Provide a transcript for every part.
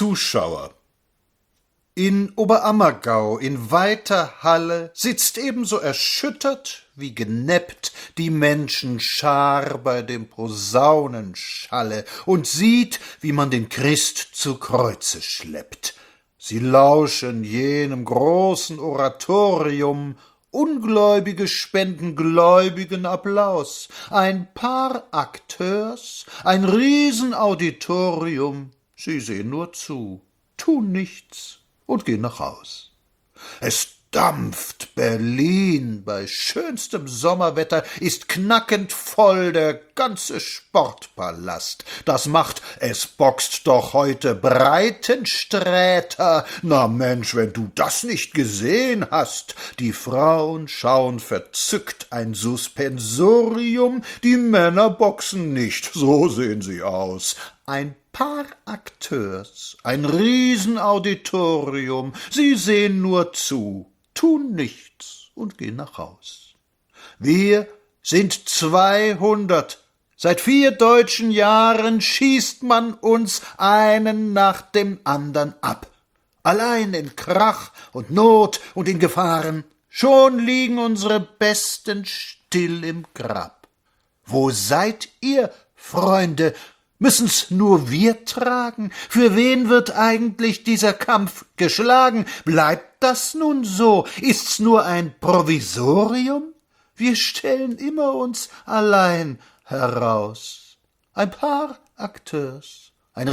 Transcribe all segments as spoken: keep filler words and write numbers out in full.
Zuschauer. In Oberammergau in weiter Halle sitzt ebenso erschüttert wie geneppt die Menschenschar bei dem Posaunenschalle und sieht, wie man den Christ zu Kreuze schleppt. Sie lauschen jenem großen Oratorium, Ungläubige spenden gläubigen Applaus, ein paar Akteurs, ein Riesenauditorium, sie sehen nur zu, tun nichts und gehen nach Haus. Es dampft Berlin bei schönstem Sommerwetter, ist knackend voll der ganze Sportpalast. Das macht, es boxt doch heute Breitensträter. Na Mensch, wenn du das nicht gesehen hast. Die Frauen schauen verzückt ein Suspensorium, die Männer boxen nicht, so sehen sie aus. Ein paar Akteurs, ein Riesenauditorium, sie sehen nur zu, tun nichts und gehen nach Haus. Wir sind zweihundert. Seit vier deutschen Jahren schießt man uns einen nach dem andern ab. Allein in Krach und Not und in Gefahren, schon liegen unsere Besten still im Grab. Wo seid ihr, Freunde? Müssen's nur wir tragen? Für wen wird eigentlich dieser Kampf geschlagen? Bleibt das nun so? Ist's nur ein Provisorium? Wir stellen immer uns allein heraus. Ein paar Akteurs, ein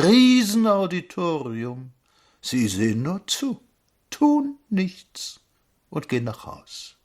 Riesenauditorium. Sie sehen nur zu, tun nichts und gehen nach Haus.